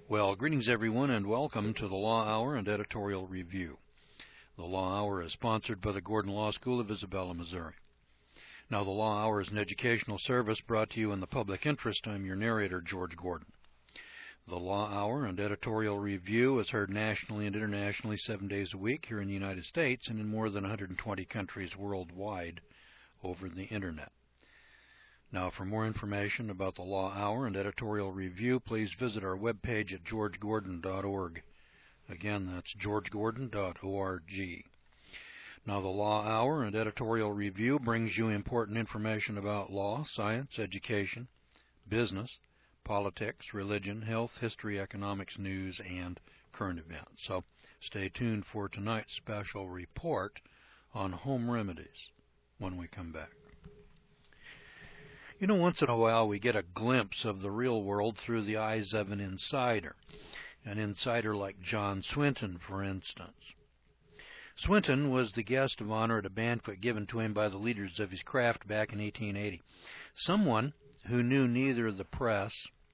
Well, greetings everyone and welcome to the Law Hour and Editorial Review. The Law Hour is sponsored by the Gordon Law School of Isabella, Missouri. Now, the Law Hour is an educational service brought to you in the public interest. I'm your narrator, George Gordon. The Law Hour and Editorial Review is heard nationally and internationally 7 days a week here in the United States and in more than 120 countries worldwide over the Internet. Now, for more information about the Law Hour and Editorial Review, please visit our webpage at georgegordon.org. Again, that's georgegordon.org. Now, the Law Hour and Editorial Review brings you important information about law, science, education, business, politics, religion, health, history, economics, news, and current events. So stay tuned for tonight's special report on home remedies when we come back. You know, once in a while we get a glimpse of the real world through the eyes of an insider like John Swinton, for instance. Swinton was the guest of honor at a banquet given to him by the leaders of his craft back in 1880. Someone who knew neither the press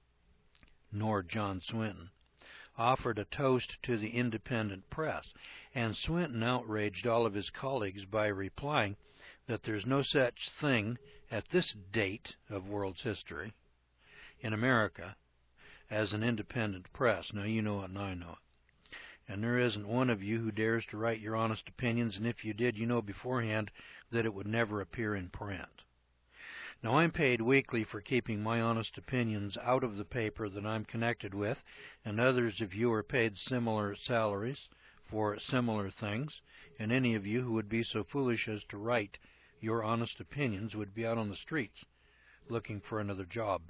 nor John Swinton offered a toast to the independent press, and Swinton outraged all of his colleagues by replying that there's no such thing at this date of world's history in America as an independent press. Now, you know it and I know it. And there isn't one of you who dares to write your honest opinions, and if you did, you know beforehand that it would never appear in print. Now, I'm paid weekly for keeping my honest opinions out of the paper that I'm connected with, and others of you are paid similar salaries for similar things, and any of you who would be so foolish as to write your honest opinions would be out on the streets looking for another job.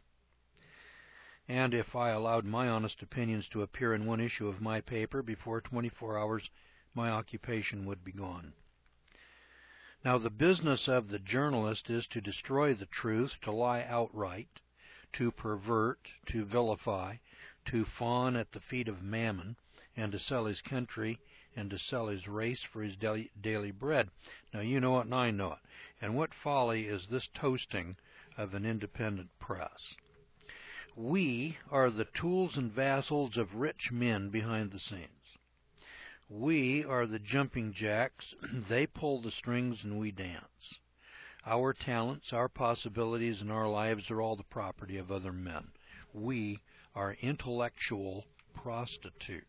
And if I allowed my honest opinions to appear in one issue of my paper before 24 hours, my occupation would be gone. Now, the business of the journalist is to destroy the truth, to lie outright, to pervert, to vilify, to fawn at the feet of mammon, and to sell his country and to sell his race for his daily bread. Now, you know it and I know it. And what folly is this toasting of an independent press? We are the tools and vassals of rich men behind the scenes. We are the jumping jacks. They pull the strings and we dance. Our talents, our possibilities, and our lives are all the property of other men. We are intellectual prostitutes.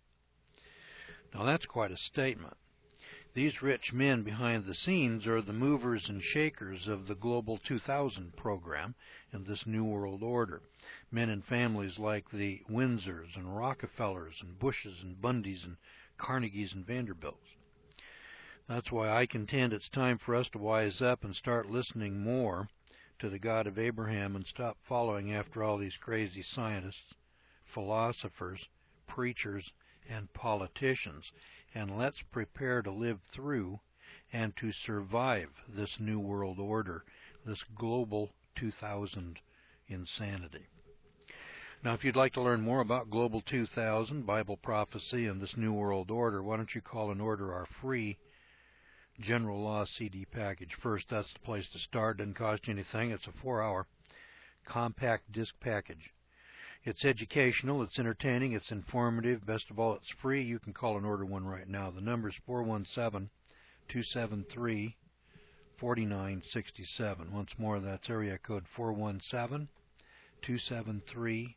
Now, that's quite a statement. These rich men behind the scenes are the movers and shakers of the Global 2000 program and this New World Order. Men and families like the Windsors and Rockefellers and Bushes and Bundys and Carnegies and Vanderbilts. That's why I contend it's time for us to wise up and start listening more to the God of Abraham and stop following after all these crazy scientists, philosophers, preachers, and politicians, and let's prepare to live through and to survive this New World Order, this Global 2000 insanity. Now, if you'd like to learn more about Global 2000, Bible prophecy, and this New World Order, why don't you call and order our free General Law CD package first. That's the place to start. Doesn't cost you anything. It's a 4-hour compact disc package. It's educational, it's entertaining, it's informative. Best of all, it's free. You can call and order one right now. The number is 417-273-4967. Once more, that's area code 417-273-4967.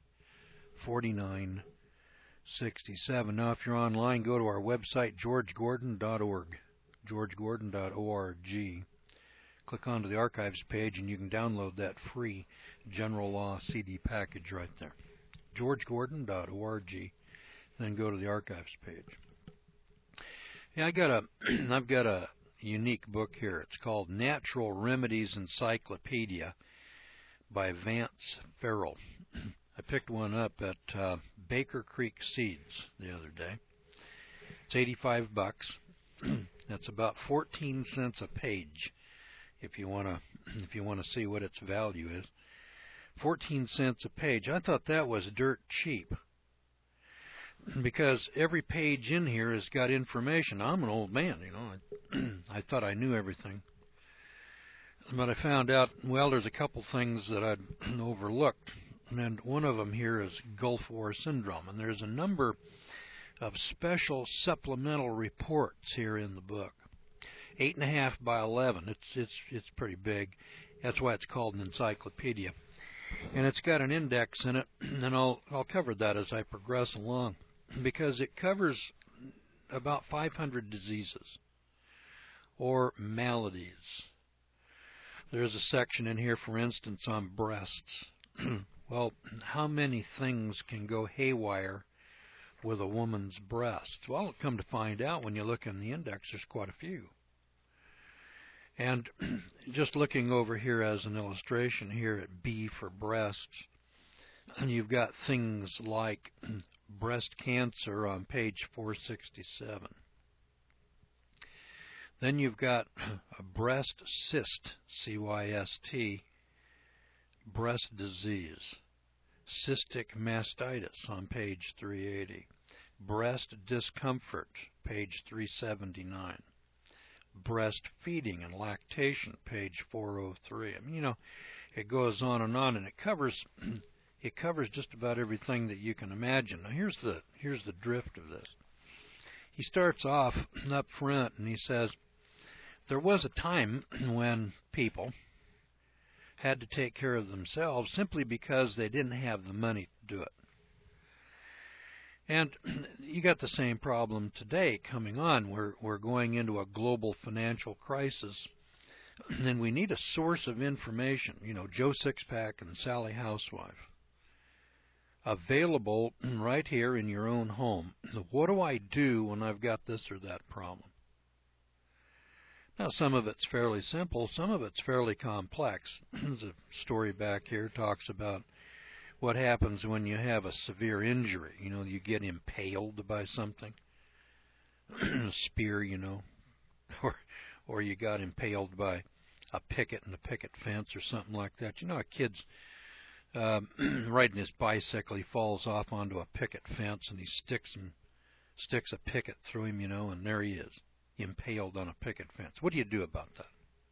Now, if you're online, go to our website, georgegordon.org, georgegordon.org. Click onto the archives page, and you can download that free General Law CD package right there. georgegordon.org. Then go to the archives page. Yeah, I've got a unique book here. It's called Natural Remedies Encyclopedia by Vance Farrell. I picked one up at Baker Creek Seeds the other day. It's $85. That's about 14 cents a page. If you want to see what its value is, 14 cents a page. I thought that was dirt cheap because every page in here has got information. I'm an old man, you know. I thought I knew everything, but I found out, well, there's a couple things that I'd overlooked and one of them here is Gulf War syndrome. And there's a number of special supplemental reports here in the book. 8.5 by 11. It's pretty big. That's why it's called an encyclopedia. And it's got an index in it, and I'll cover that as I progress along, because it covers about 500 diseases or maladies. There's a section in here, for instance, on breasts. Well, how many things can go haywire with a woman's breasts? Well, come to find out, when you look in the index, there's quite a few. And just looking over here as an illustration here at B for breasts, you've got things like breast cancer on page 467. Then you've got a breast cyst, C-Y-S-T, breast disease, cystic mastitis on page 380, breast discomfort, page 379, breastfeeding and lactation, page 403. I mean, it goes on, and it covers just about everything that you can imagine. Now, here's the drift of this. He starts off up front, and he says, there was a time when people had to take care of themselves simply because they didn't have the money to do it. And you got the same problem today coming on. We're going into a global financial crisis, and we need a source of information, Joe Sixpack and Sally Housewife, available right here in your own home. What do I do when I've got this or that problem? Now, some of it's fairly simple, some of it's fairly complex. There's a story back here talks about what happens when you have a severe injury. You get impaled by something, a spear, or you got impaled by a picket in a picket fence or something like that. A kid's riding his bicycle, he falls off onto a picket fence, and he sticks a picket through him, and there he is, impaled on a picket fence. What do you do about that?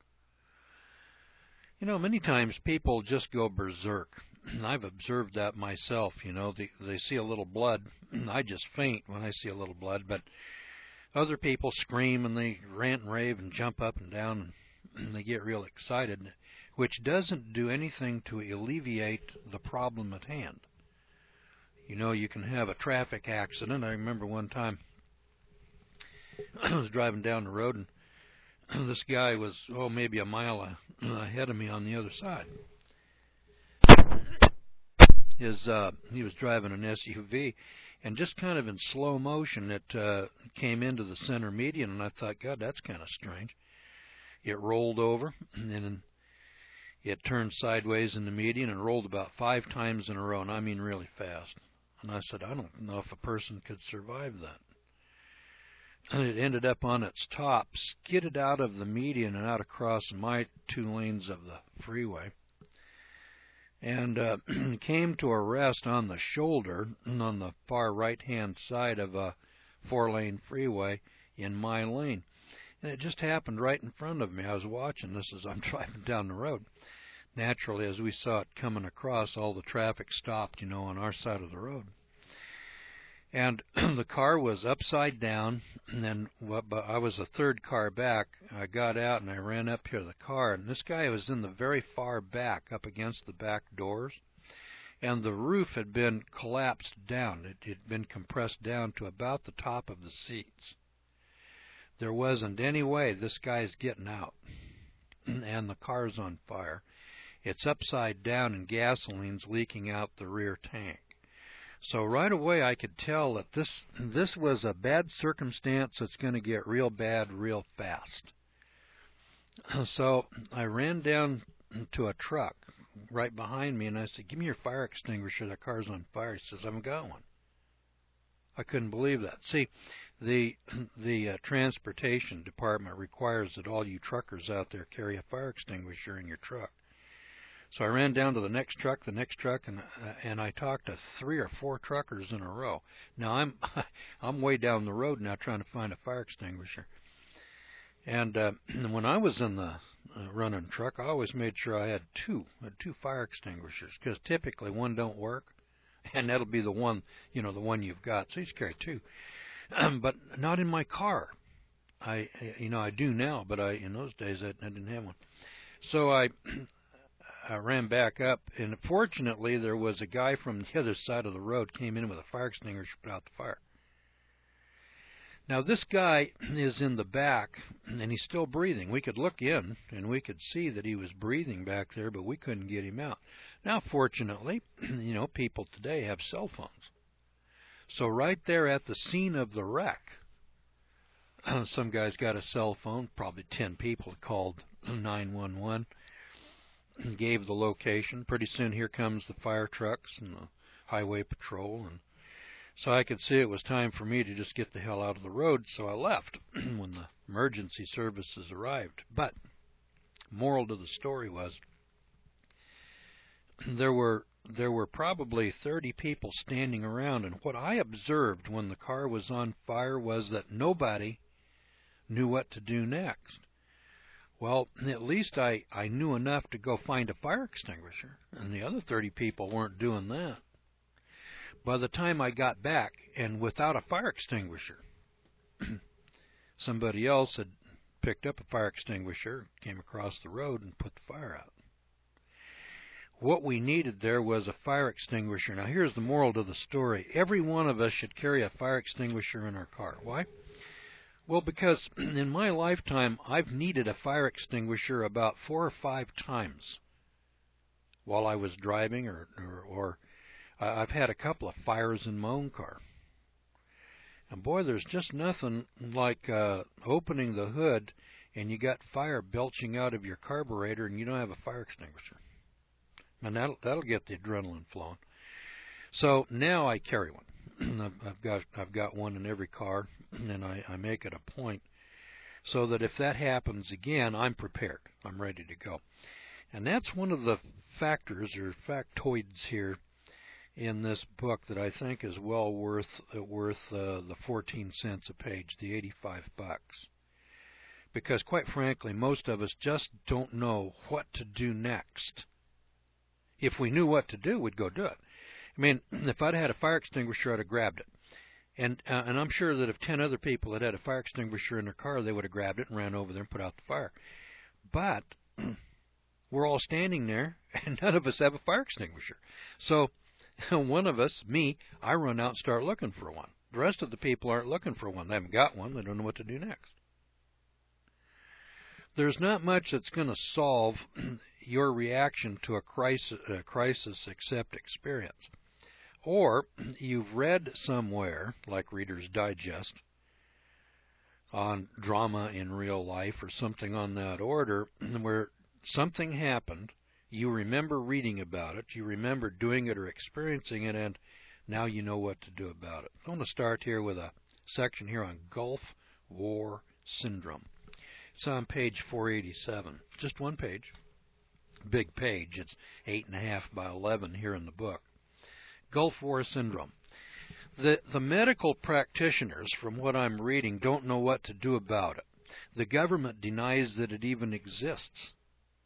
Many times people just go berserk. I've observed that myself. They see a little blood. I just faint when I see a little blood, but other people scream and they rant and rave and jump up and down, and they get real excited, which doesn't do anything to alleviate the problem at hand. You can have a traffic accident. I remember one time I was driving down the road, and this guy was, maybe a mile ahead of me on the other side. He was driving an SUV, and just kind of in slow motion, it came into the center median, and I thought, God, that's kind of strange. It rolled over, and then it turned sideways in the median and rolled about 5 times in a row, and I mean really fast. And I said, I don't know if a person could survive that. And it ended up on its top, skidded out of the median and out across my 2 lanes of the freeway, and came to a rest on the shoulder on the far right-hand side of a 4-lane freeway in my lane. And it just happened right in front of me. I was watching this as I'm driving down the road. Naturally, as we saw it coming across, all the traffic stopped, on our side of the road. And the car was upside down, and then I was the 3rd car back. I got out and I ran up here to the car, and this guy was in the very far back, up against the back doors, and the roof had been collapsed down. It had been compressed down to about the top of the seats. There wasn't any way this guy's getting out, and the car's on fire. It's upside down, and gasoline's leaking out the rear tank. So right away I could tell that this was a bad circumstance that's going to get real bad real fast. So I ran down to a truck right behind me, and I said, give me your fire extinguisher, the car's on fire. He says, I haven't got one. I couldn't believe that. See, the transportation department requires that all you truckers out there carry a fire extinguisher in your truck. So I ran down to the next truck, and I talked to 3 or 4 truckers in a row. Now I'm way down the road now trying to find a fire extinguisher. And when I was in the running truck, I always made sure I had two fire extinguishers, because typically one don't work, and that'll be the one, the one you've got. So you just carry two, but not in my car. I do now, but in those days I didn't have one. So I ran back up, and fortunately there was a guy from the other side of the road came in with a fire extinguisher, put out the fire. Now this guy is in the back, and he's still breathing. We could look in, and we could see that he was breathing back there, but we couldn't get him out. Now fortunately, people today have cell phones. So right there at the scene of the wreck, some guy's got a cell phone, probably 10 people called 911, and gave the location. Pretty soon here comes the fire trucks and the highway patrol, and so I could see it was time for me to just get the hell out of the road, so I left when the emergency services arrived. But moral to the story was there were probably 30 people standing around, and what I observed when the car was on fire was that nobody knew what to do next. Well, at least I knew enough to go find a fire extinguisher, and the other 30 people weren't doing that. By the time I got back, and without a fire extinguisher, somebody else had picked up a fire extinguisher, came across the road, and put the fire out. What we needed there was a fire extinguisher. Now here's the moral to the story. Every one of us should carry a fire extinguisher in our car. Why? Well, because in my lifetime, I've needed a fire extinguisher about 4 or 5 times while I was driving, or I've had a couple of fires in my own car. And boy, there's just nothing like opening the hood and you got fire belching out of your carburetor and you don't have a fire extinguisher. And that'll get the adrenaline flowing. So now I carry one. I've got one in every car, and I make it a point so that if that happens again, I'm prepared. I'm ready to go. And that's one of the factors or factoids here in this book that I think is well worth the 14 cents a page, the $85. Because quite frankly, most of us just don't know what to do next. If we knew what to do, we'd go do it. I mean, if I'd had a fire extinguisher, I'd have grabbed it. And I'm sure that if 10 other people had a fire extinguisher in their car, they would have grabbed it and ran over there and put out the fire. But we're all standing there, and none of us have a fire extinguisher. So one of us, me, I run out and start looking for one. The rest of the people aren't looking for one. They haven't got one. They don't know what to do next. There's not much that's going to solve your reaction to a crisis except experience. Or you've read somewhere, like Reader's Digest, on drama in real life or something on that order, where something happened, you remember reading about it, you remember doing it or experiencing it, and now you know what to do about it. I want to start here with a section here on Gulf War Syndrome. It's on page 487, just one page. Big page. It's 8.5 by 11 here in the book. Gulf War Syndrome. The medical practitioners, from what I'm reading, don't know what to do about it. The government denies that it even exists.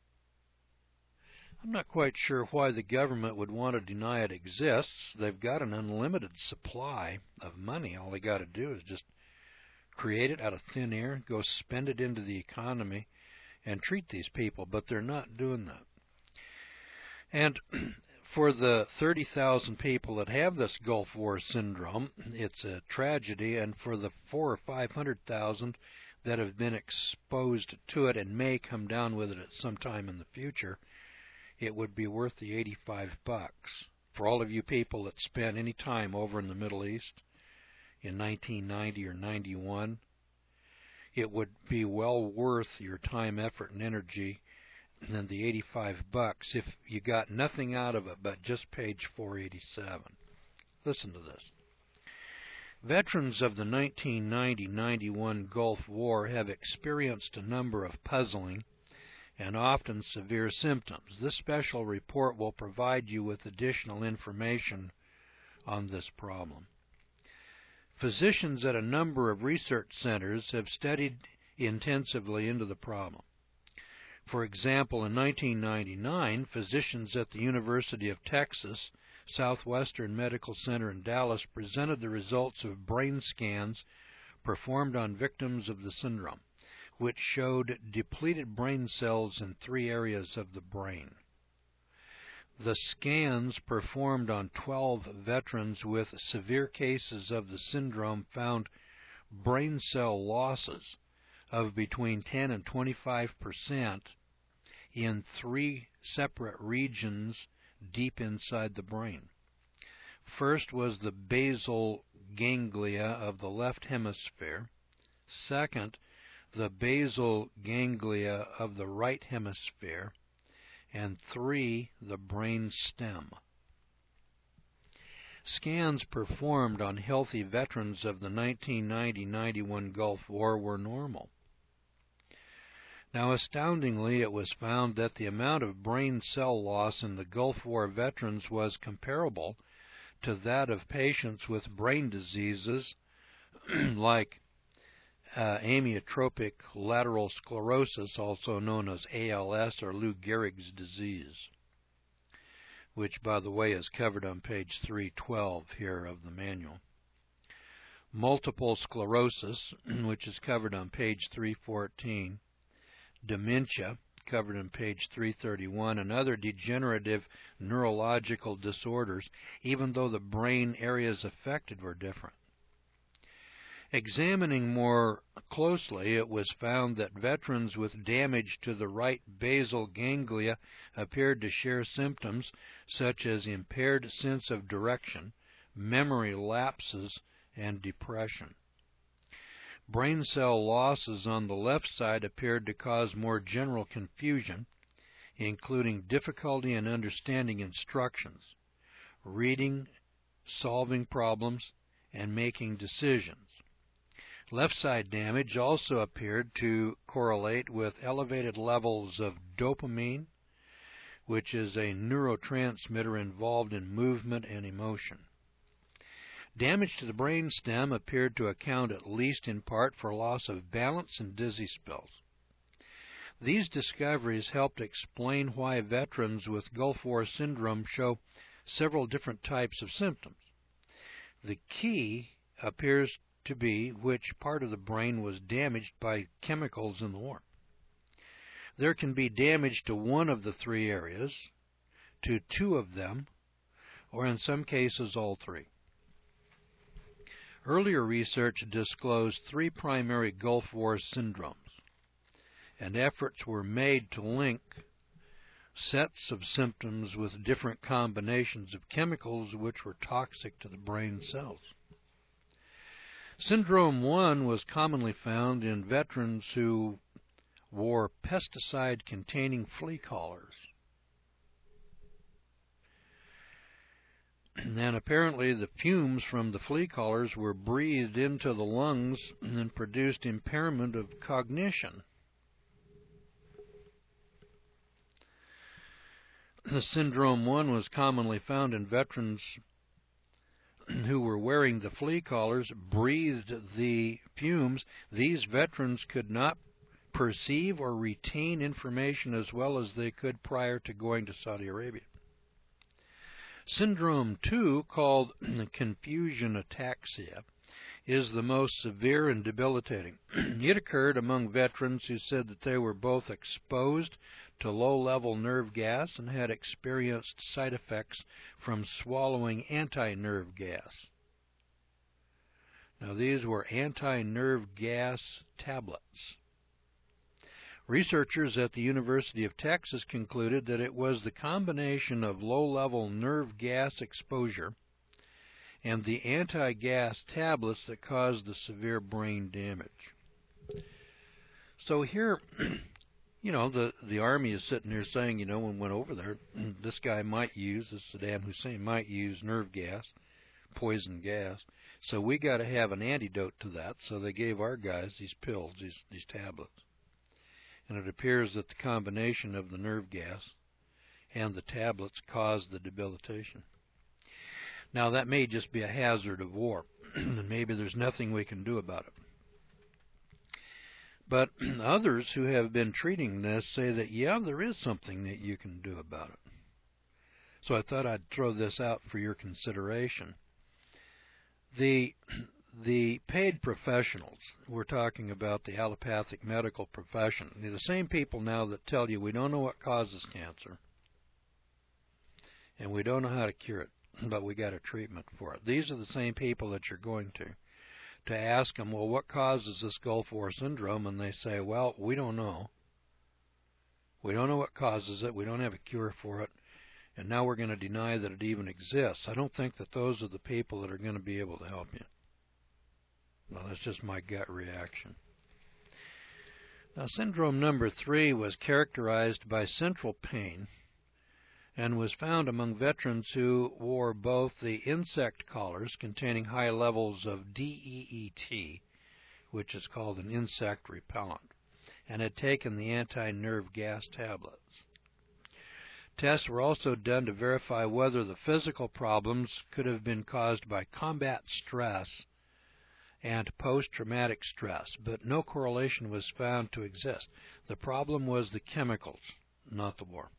I'm not quite sure why the government would want to deny it exists. They've got an unlimited supply of money. All they got to do is just create it out of thin air, go spend it into the economy, and treat these people, but they're not doing that. And for the 30,000 people that have this Gulf War syndrome, it's a tragedy, and for the 400,000 or 500,000 that have been exposed to it and may come down with it at some time in the future, it would be worth the $85. For all of you people that spent any time over in the Middle East in 1990 or 91, it would be well worth your time, effort, and energy than the $85 if you got nothing out of it but just page 487. Listen to this. Veterans of the 1990-91 Gulf War have experienced a number of puzzling and often severe symptoms. This special report will provide you with additional information on this problem. Physicians at a number of research centers have studied intensively into the problem. For example, in 1999, physicians at the University of Texas Southwestern Medical Center in Dallas presented the results of brain scans performed on victims of the syndrome, which showed depleted brain cells in 3 areas of the brain. The scans performed on 12 veterans with severe cases of the syndrome found brain cell losses of between 10 and 25% in 3 separate regions deep inside the brain. First was the basal ganglia of the left hemisphere. Second, the basal ganglia of the right hemisphere. And 3, the brain stem. Scans performed on healthy veterans of the 1990-91 Gulf War were normal. Now, astoundingly, it was found that the amount of brain cell loss in the Gulf War veterans was comparable to that of patients with brain diseases like amyotrophic lateral sclerosis, also known as ALS or Lou Gehrig's disease, which, by the way, is covered on page 312 here of the manual. Multiple sclerosis, which is covered on page 314. Dementia, covered on page 331, and other degenerative neurological disorders, even though the brain areas affected were different. Examining more closely, it was found that veterans with damage to the right basal ganglia appeared to share symptoms such as impaired sense of direction, memory lapses, and depression. Brain cell losses on the left side appeared to cause more general confusion, including difficulty in understanding instructions, reading, solving problems, and making decisions. Left side damage also appeared to correlate with elevated levels of dopamine, which is a neurotransmitter involved in movement and emotion. Damage to the brain stem appeared to account at least in part for loss of balance and dizzy spells. These discoveries helped explain why veterans with Gulf War syndrome show several different types of symptoms. The key appears to be which part of the brain was damaged by chemicals in the war. There can be damage to one of the 3 areas, to 2 of them, or in some cases all 3. Earlier research disclosed 3 primary Gulf War syndromes, and efforts were made to link sets of symptoms with different combinations of chemicals which were toxic to the brain cells. Syndrome 1 was commonly found in veterans who wore pesticide-containing flea collars. And apparently the fumes from the flea collars were breathed into the lungs and produced impairment of cognition. The Syndrome 1 was commonly found in veterans who were wearing the flea collars, breathed the fumes. These veterans could not perceive or retain information as well as they could prior to going to Saudi Arabia. Syndrome 2, called confusion ataxia, is the most severe and debilitating. It occurred among veterans who said that they were both exposed to low-level nerve gas and had experienced side effects from swallowing anti-nerve gas. Now, these were anti-nerve gas tablets. Researchers at the University of Texas concluded that it was the combination of low-level nerve gas exposure and the anti-gas tablets that caused the severe brain damage. So here, the Army is sitting there saying, when we went over there, this Saddam Hussein might use nerve gas, poison gas, so we got to have an antidote to that. So they gave our guys these pills, these tablets. And it appears that the combination of the nerve gas and the tablets caused the debilitation. Now, that may just be a hazard of war, and maybe there's nothing we can do about it. But others who have been treating this say that, yeah, there is something that you can do about it. So I thought I'd throw this out for your consideration. The paid professionals, we're talking about the allopathic medical profession, they're the same people now that tell you we don't know what causes cancer and we don't know how to cure it, but we got a treatment for it. These are the same people that you're going to ask them, well, what causes this Gulf War syndrome? And they say, well, we don't know. We don't know what causes it. We don't have a cure for it. And now we're going to deny that it even exists. I don't think that those are the people that are going to be able to help you. Well, that's just my gut reaction. Now, syndrome number 3 was characterized by central pain and was found among veterans who wore both the insect collars containing high levels of DEET, which is called an insect repellent, and had taken the anti-nerve gas tablets. Tests were also done to verify whether the physical problems could have been caused by combat stress and post-traumatic stress, but no correlation was found to exist. The problem was the chemicals, not the war.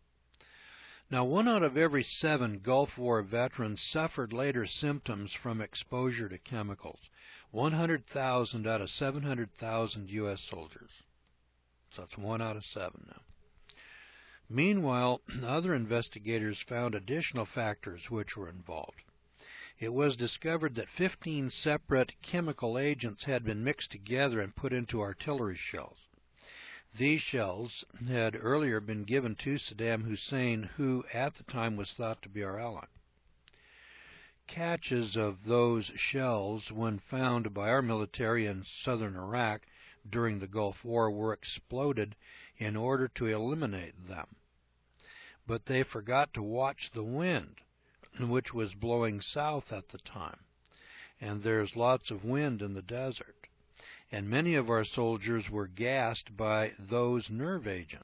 Now, 1 out of every 7 Gulf War veterans suffered later symptoms from exposure to chemicals. 100,000 out of 700,000 U.S. soldiers. So that's 1 out of 7 now. Meanwhile, other investigators found additional factors which were involved. It was discovered that 15 separate chemical agents had been mixed together and put into artillery shells. These shells had earlier been given to Saddam Hussein, who at the time was thought to be our ally. Catches of those shells, when found by our military in southern Iraq during the Gulf War, were exploded in order to eliminate them. But they forgot to watch the wind, which was blowing south at the time, and there's lots of wind in the desert. And many of our soldiers were gassed by those nerve agents.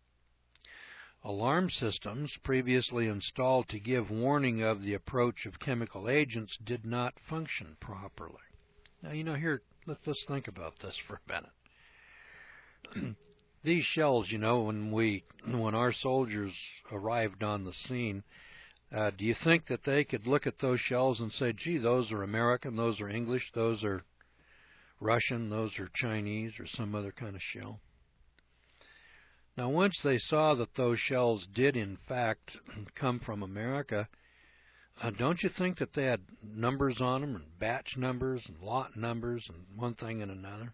Alarm systems previously installed to give warning of the approach of chemical agents did not function properly. Now, here, let's think about this for a minute. These shells, when our soldiers arrived on the scene, do you think that they could look at those shells and say, gee, those are American, those are English, those are Russian, those are Chinese, or some other kind of shell? Now, once they saw that those shells did, in fact, come from America, don't you think that they had numbers on them, and batch numbers, and lot numbers, and one thing and another?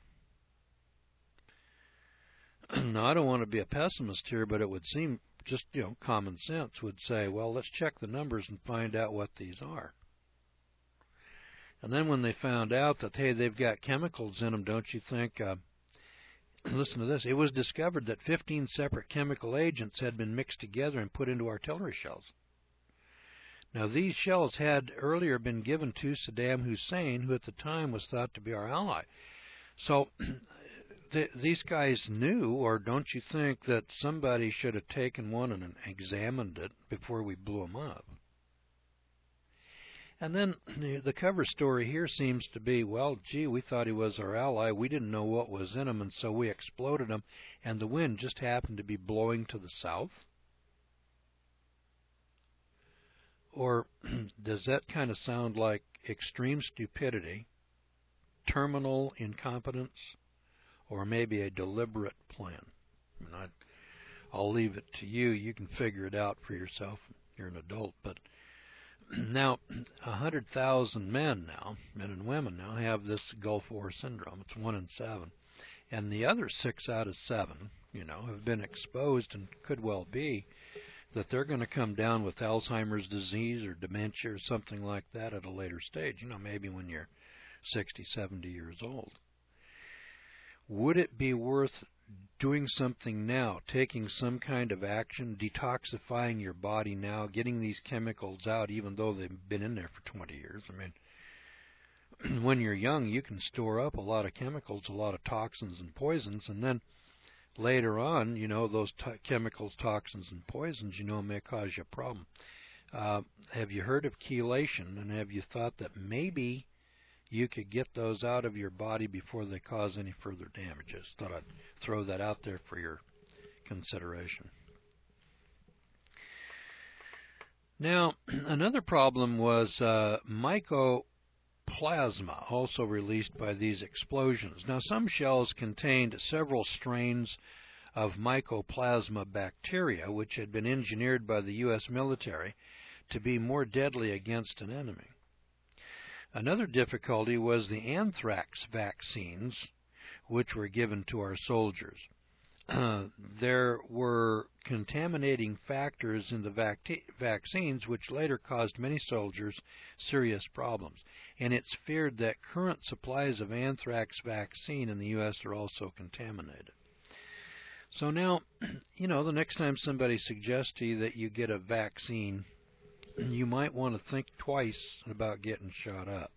Now, I don't want to be a pessimist here, but it would seem just, common sense would say, well, let's check the numbers and find out what these are. And then when they found out that, hey, they've got chemicals in them, don't you think, listen to this, it was discovered that 15 separate chemical agents had been mixed together and put into artillery shells. Now, these shells had earlier been given to Saddam Hussein, who at the time was thought to be our ally. So these guys knew, or don't you think that somebody should have taken one and examined it before we blew them up? And then the cover story here seems to be, well, gee, we thought he was our ally. We didn't know what was in him, and so we exploded him, and the wind just happened to be blowing to the south? Or does that kind of sound like extreme stupidity, terminal incompetence, or maybe a deliberate plan? I'll leave it to you. You can figure it out for yourself. You're an adult, but now, 100,000 men and women now, have this Gulf War syndrome. It's 1 in 7. And the other 6 out of 7, have been exposed, and could well be that they're going to come down with Alzheimer's disease or dementia or something like that at a later stage, maybe when you're 60, 70 years old. Would it be worth doing something now, taking some kind of action, detoxifying your body now, getting these chemicals out even though they've been in there for 20 years? When you're young, you can store up a lot of chemicals, a lot of toxins and poisons, and then later on, those chemicals, toxins, and poisons, may cause you a problem. Have you heard of chelation, and have you thought that maybe you could get those out of your body before they cause any further damage. Just thought I'd throw that out there for your consideration. Now, another problem was mycoplasma, also released by these explosions. Now, some shells contained several strains of mycoplasma bacteria, which had been engineered by the U.S. military to be more deadly against an enemy. Another difficulty was the anthrax vaccines, which were given to our soldiers. There were contaminating factors in the vaccines which later caused many soldiers serious problems. And it's feared that current supplies of anthrax vaccine in the U.S. are also contaminated. So now, the next time somebody suggests to you that you get a vaccine, you might want to think twice about getting shot up.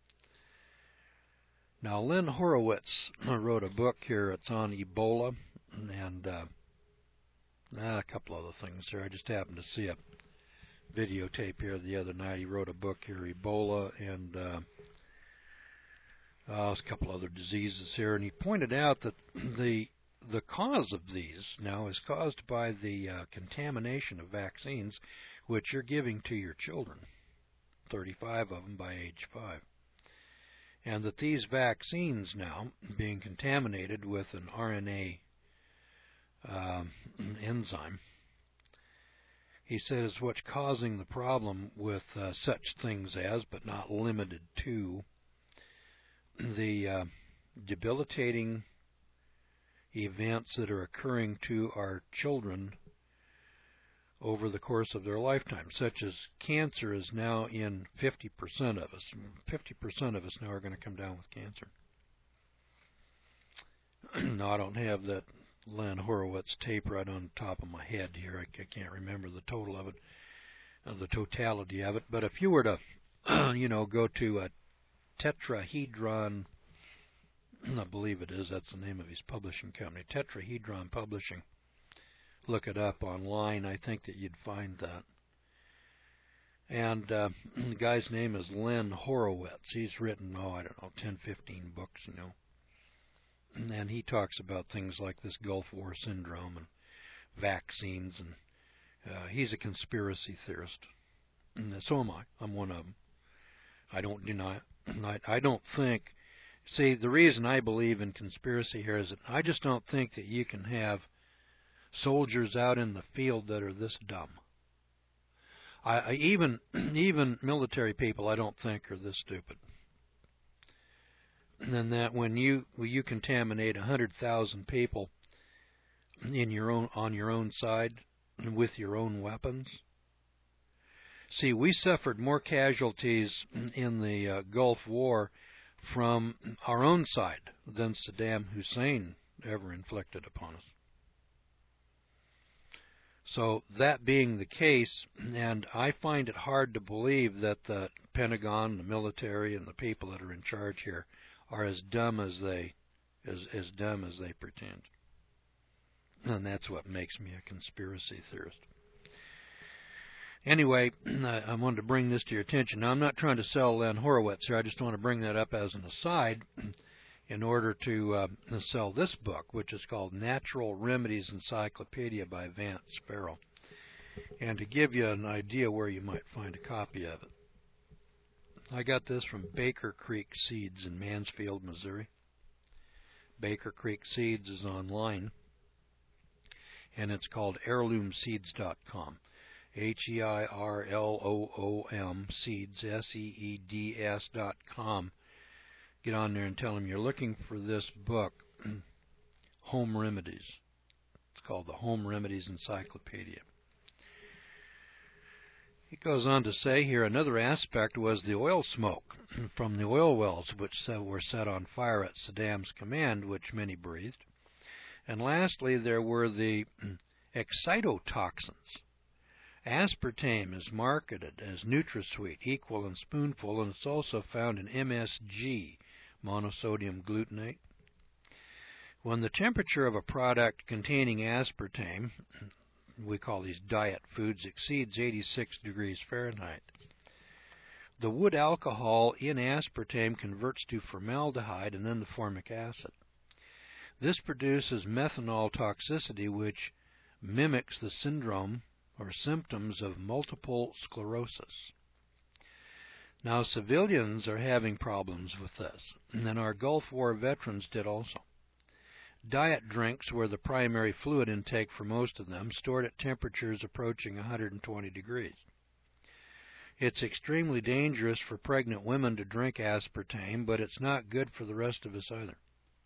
Now, Len Horowitz wrote a book here. It's on Ebola and a couple other things here. I just happened to see a videotape here the other night. He wrote a book here, Ebola, and a couple other diseases here. And he pointed out that the cause of these now is caused by the contamination of vaccines which you're giving to your children, 35 of them by age 5. And that these vaccines now, being contaminated with an RNA enzyme, he says what's causing the problem with such things as, but not limited to, the debilitating events that are occurring to our children over the course of their lifetime, such as cancer is now in 50% of us. 50% of us now are going to come down with cancer. Now, I don't have that Len Horowitz tape right on top of my head here. I can't remember the total of it, the totality of it. But if you were to, go to a Tetrahedron, I believe it is, that's the name of his publishing company, Tetrahedron Publishing. Look it up online. I think that you'd find that. And the guy's name is Len Horowitz. He's written, 10, 15 books, And he talks about things like this Gulf War syndrome and vaccines. And he's a conspiracy theorist. And so am I. I'm one of them. I don't deny it. I don't think... See, the reason I believe in conspiracy here is that I just don't think that you can have soldiers out in the field that are this dumb. Even military people I don't think are this stupid. And that when you contaminate 100,000 people on your own side with your own weapons. See, we suffered more casualties in the Gulf War from our own side than Saddam Hussein ever inflicted upon us. So that being the case, and I find it hard to believe that the Pentagon, the military, and the people that are in charge here are as dumb as they pretend. And that's what makes me a conspiracy theorist. Anyway, I wanted to bring this to your attention. Now, I'm not trying to sell Len Horowitz here. I just want to bring that up as an aside in order to sell this book, which is called Natural Remedies Encyclopedia by Vance Farrell, and to give you an idea where you might find a copy of it. I got this from Baker Creek Seeds in Mansfield, Missouri. Baker Creek Seeds is online, and it's called heirloomseeds.com. HEIRLOOM seeds, SEEDS.com. Get on there and tell them you're looking for this book, Home Remedies. It's called the Home Remedies Encyclopedia. He goes on to say here another aspect was the oil smoke from the oil wells which were set on fire at Saddam's command, which many breathed. And lastly, there were the excitotoxins. Aspartame is marketed as NutraSweet, Equal, and Spoonful, and it's also found in MSG, monosodium glutamate. When the temperature of a product containing aspartame, we call these diet foods, exceeds 86 degrees Fahrenheit, The wood alcohol in aspartame converts to formaldehyde and then the formic acid. This produces methanol toxicity, which mimics the syndrome or symptoms of multiple sclerosis. Now, civilians are having problems with this, and our Gulf War veterans did also. Diet drinks were the primary fluid intake for most of them, stored at temperatures approaching 120 degrees. It's extremely dangerous for pregnant women to drink aspartame, but it's not good for the rest of us either.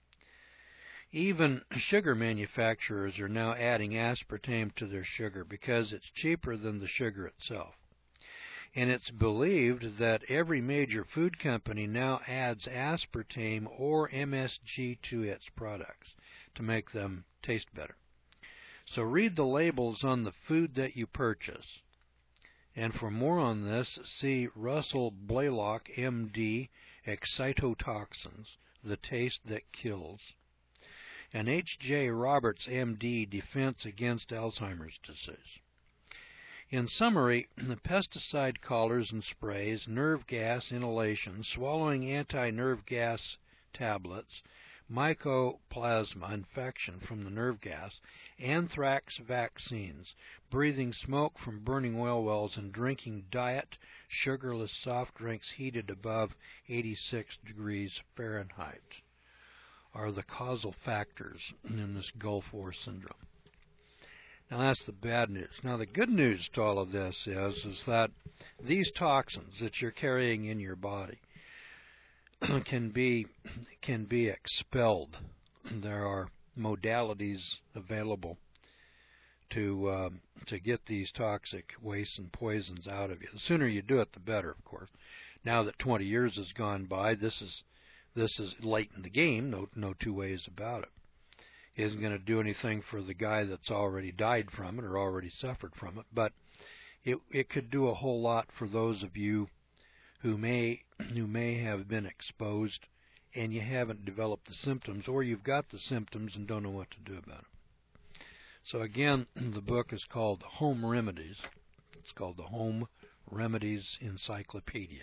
Even sugar manufacturers are now adding aspartame to their sugar because it's cheaper than the sugar itself. And it's believed that every major food company now adds aspartame or MSG to its products to make them taste better. So read the labels on the food that you purchase. And for more on this, see Russell Blaylock, MD, Excitotoxins, The Taste That Kills, and H.J. Roberts, M.D., Defense Against Alzheimer's Disease. In summary, the pesticide collars and sprays, nerve gas inhalation, swallowing anti-nerve gas tablets, mycoplasma infection from the nerve gas, anthrax vaccines, breathing smoke from burning oil wells, and drinking diet, sugarless soft drinks heated above 86 degrees Fahrenheit are the causal factors in this Gulf War syndrome. Now that's the bad news. Now the good news to all of this is that these toxins that you're carrying in your body can be expelled. There are modalities available to get these toxic wastes and poisons out of you. The sooner you do it, the better, of course. Now that 20 years has gone by, this is late in the game, no two ways about it. It isn't going to do anything for the guy that's already died from it or already suffered from it, but it could do a whole lot for those of you who may have been exposed and you haven't developed the symptoms, or you've got the symptoms and don't know what to do about it. So again, the book is called Home Remedies. It's called the Home Remedies Encyclopedia.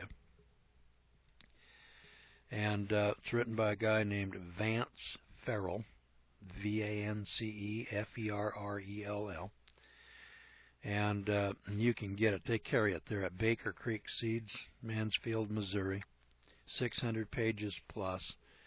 And it's written by a guy named Vance Ferrell, Vanceferrell. And you can get it. They carry it there at Baker Creek Seeds, Mansfield, Missouri, 600 pages plus.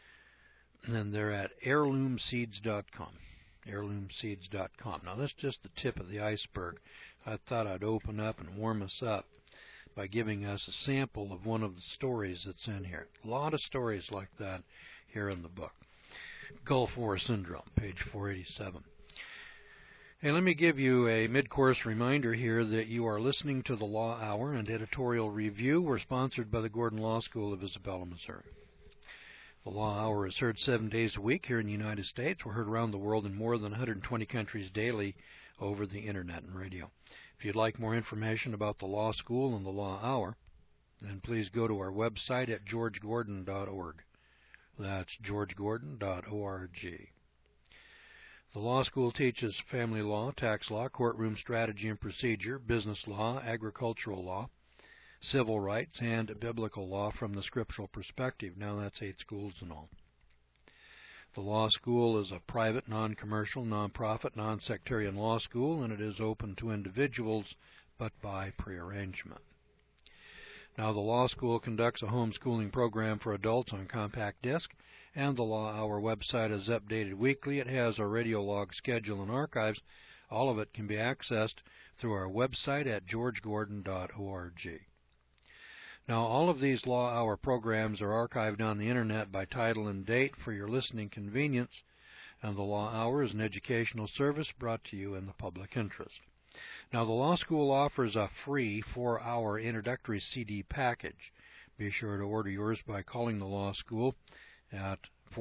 And they're at heirloomseeds.com. Heirloomseeds.com. Now, that's just the tip of the iceberg. I thought I'd open up and warm us up by giving us a sample of one of the stories that's in here. A lot of stories like that here in the book. Gulf War Syndrome, page 487. Hey, let me give you a mid-course reminder here that you are listening to the Law Hour and Editorial Review. We're sponsored by the Gordon Law School of Isabella, Missouri. The Law Hour is heard 7 days a week here in the United States. We're heard around the world in more than 120 countries daily over the Internet and radio. If you'd like more information about the Law School and the Law Hour, then please go to our website at georgegordon.org. That's georgegordon.org. The law school teaches family law, tax law, courtroom strategy and procedure, business law, agricultural law, civil rights, and biblical law from the scriptural perspective. Now that's 8 schools in all. The law school is a private, non-commercial, non-profit, non-sectarian law school, and it is open to individuals, but by prearrangement. Now, the law school conducts a homeschooling program for adults on compact disc, and the Law Hour website is updated weekly. It has a radio log schedule and archives. All of it can be accessed through our website at georgegordon.org. Now, all of these Law Hour programs are archived on the Internet by title and date for your listening convenience, and the Law Hour is an educational service brought to you in the public interest. Now, the law school offers a free 4-hour introductory CD package. Be sure to order yours by calling the law school at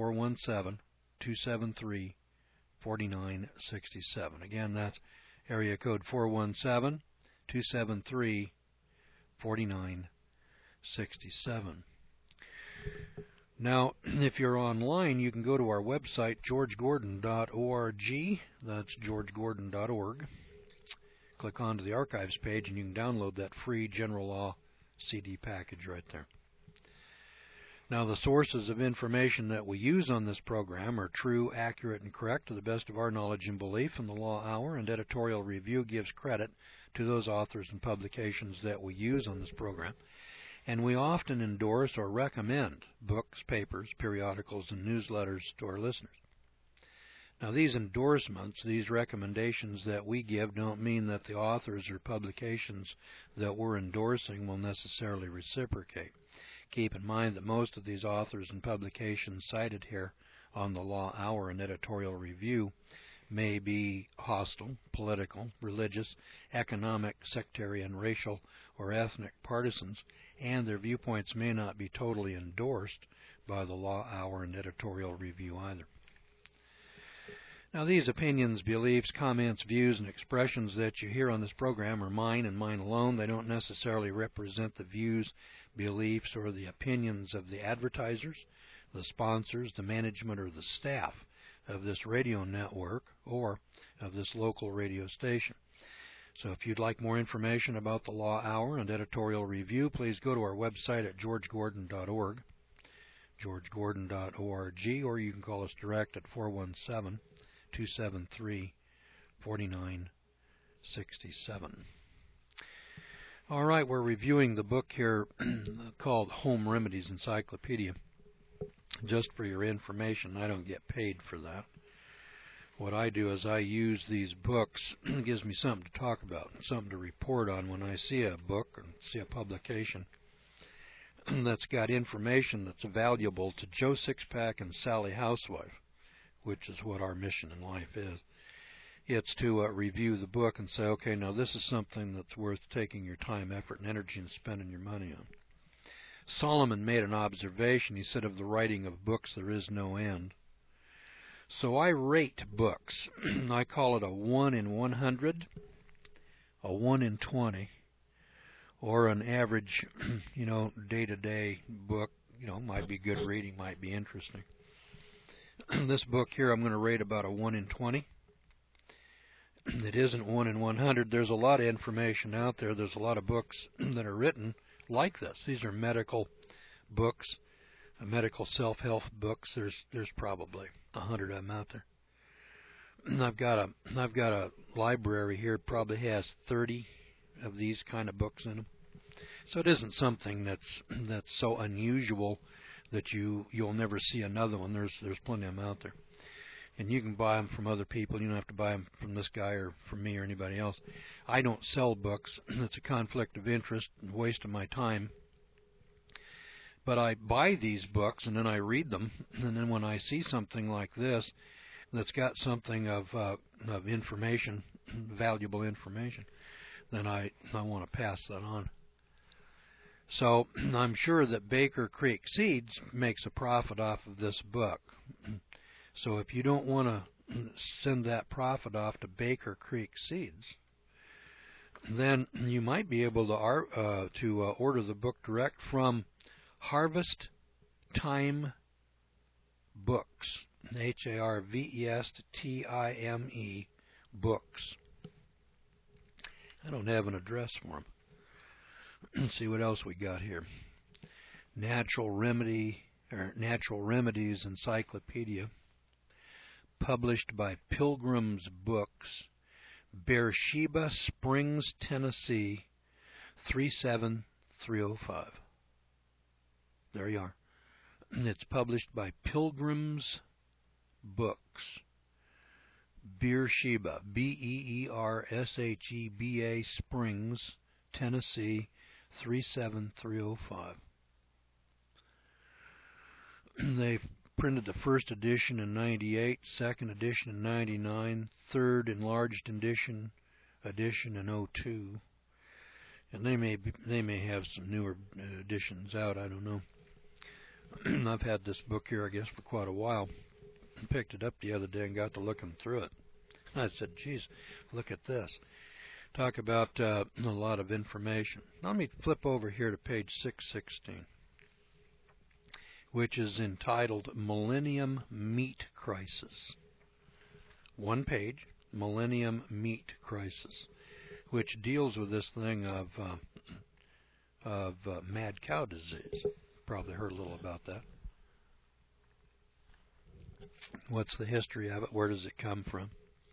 417-273-4967. Again, that's area code 417-273-4967. Now, if you're online, you can go to our website, georgegordon.org. That's georgegordon.org. Click onto the archives page, and you can download that free general law CD package right there. Now, the sources of information that we use on this program are true, accurate, and correct to the best of our knowledge and belief, and the Law Hour and Editorial Review gives credit to those authors and publications that we use on this program. And we often endorse or recommend books, papers, periodicals, and newsletters to our listeners. Now, these endorsements, these recommendations that we give don't mean that the authors or publications that we're endorsing will necessarily reciprocate. Keep in mind that most of these authors and publications cited here on the Law Hour and Editorial Review may be hostile, political, religious, economic, sectarian, racial, or ethnic partisans, and their viewpoints may not be totally endorsed by the Law Hour and Editorial Review either. Now, these opinions, beliefs, comments, views, and expressions that you hear on this program are mine and mine alone. They don't necessarily represent the views, beliefs, or the opinions of the advertisers, the sponsors, the management, or the staff of this radio network or of this local radio station. So if you'd like more information about the Law Hour and Editorial Review, please go to our website at georgegordon.org, georgegordon.org, or you can call us direct at 417-273-4967. All right, we're reviewing the book here called Home Remedies Encyclopedia. Just for your information, I don't get paid for that. What I do is I use these books. It gives me something to talk about, something to report on when I see a book or see a publication that's got information that's valuable to Joe Sixpack and Sally Housewife, which is what our mission in life is. It's to review the book and say, okay, now this is something that's worth taking your time, effort, and energy and spending your money on. Solomon made an observation. He said, of the writing of books there is no end. So I rate books. I call it a 1 in 100, a 1 in 20, or an average, day-to-day book. Might be good reading, might be interesting. This book here I'm going to rate about a 1 in 20. It isn't 1 in 100. There's a lot of information out there. There's a lot of books that are written like this. These are medical books, medical self-help books. There's probably 100 of them out there. I've got a library here. Probably has 30 of these kind of books in them. So it isn't something that's so unusual that you'll never see another one. There's plenty of them out there. And you can buy them from other people. You don't have to buy them from this guy or from me or anybody else. I don't sell books. It's a conflict of interest and waste of my time. But I buy these books and then I read them. And then when I see something like this that's got something of information, valuable information, then I want to pass that on. So I'm sure that Baker Creek Seeds makes a profit off of this book. So if you don't want to send that profit off to Baker Creek Seeds, then you might be able to order the book direct from Harvest Time Books, HARVESTIME Books. I don't have an address for them. Let's see what else we got here. Natural Remedies Encyclopedia, published by Pilgrim's Books, Beersheba Springs, Tennessee, 37305. There you are. It's published by Pilgrim's Books. Beersheba, Beersheba Springs, Tennessee, 37305. They've printed the first edition in 98, second edition in 99, third enlarged edition in 02. And they may have some newer editions out, I don't know. I've had this book here, I guess, for quite a while. I picked it up the other day and got to looking through it. I said, geez, look at this. Talk about a lot of information. Let me flip over here to page 616, which is entitled Millennium Meat Crisis. One page, Millennium Meat Crisis, which deals with this thing of of mad cow disease. Probably heard a little about that. What's the history of it? Where does it come from?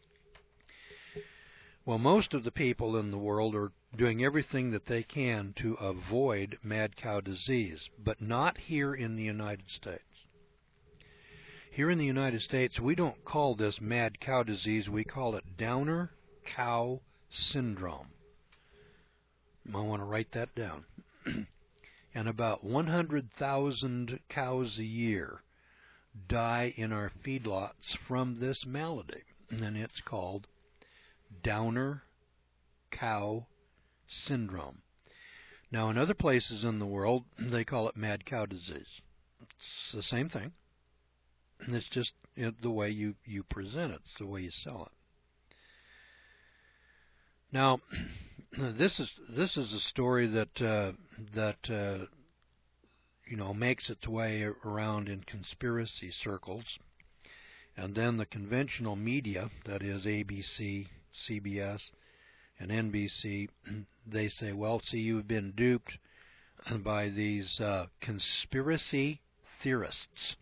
Well, most of the people in the world are doing everything that they can to avoid mad cow disease, but not here in the United States. Here in the United States, we don't call this mad cow disease, we call it Downer cow syndrome. I want to write that down. And about 100,000 cows a year die in our feedlots from this malady, and it's called Downer cow syndrome. Now, in other places in the world, they call it mad cow disease. It's the same thing. It's just the way you present it. It's the way you sell it. Now, this is a story that makes its way around in conspiracy circles, and then the conventional media, that is ABC, CBS, and NBC, they say, well, see, you've been duped by these conspiracy theorists.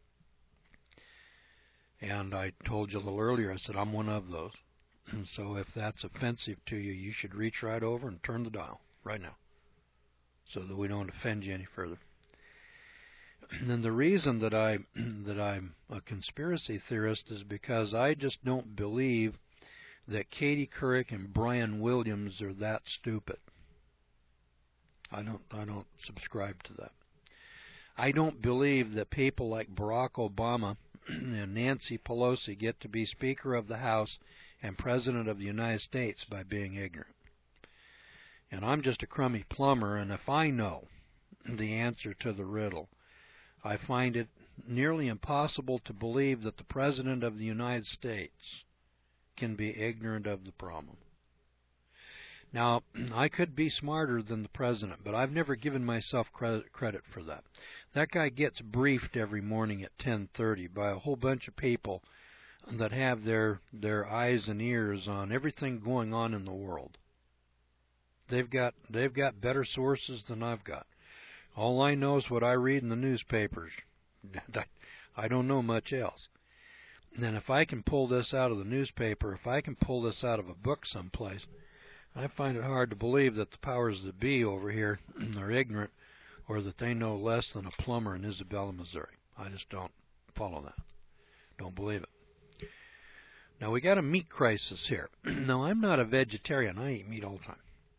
And I told you a little earlier, I said, I'm one of those. And so if that's offensive to you, you should reach right over and turn the dial right now so that we don't offend you any further. And then the reason that I'm a conspiracy theorist is because I just don't believe that Katie Couric and Brian Williams are that stupid. I don't subscribe to that. I don't believe that people like Barack Obama and Nancy Pelosi get to be Speaker of the House and President of the United States by being ignorant. And I'm just a crummy plumber, and if I know the answer to the riddle, I find it nearly impossible to believe that the President of the United States can be ignorant of the problem. Now, I could be smarter than the President, but I've never given myself credit for that. That guy gets briefed every morning at 10:30 by a whole bunch of people that have their eyes and ears on everything going on in the world. They've got better sources than I've got. All I know is what I read in the newspapers. I don't know much else. And if I can pull this out of the newspaper, if I can pull this out of a book someplace, I find it hard to believe that the powers that be over here are ignorant, or that they know less than a plumber in Isabella, Missouri. I just don't follow that. Don't believe it. Now, we got a meat crisis here. Now, I'm not a vegetarian. I eat meat all the time.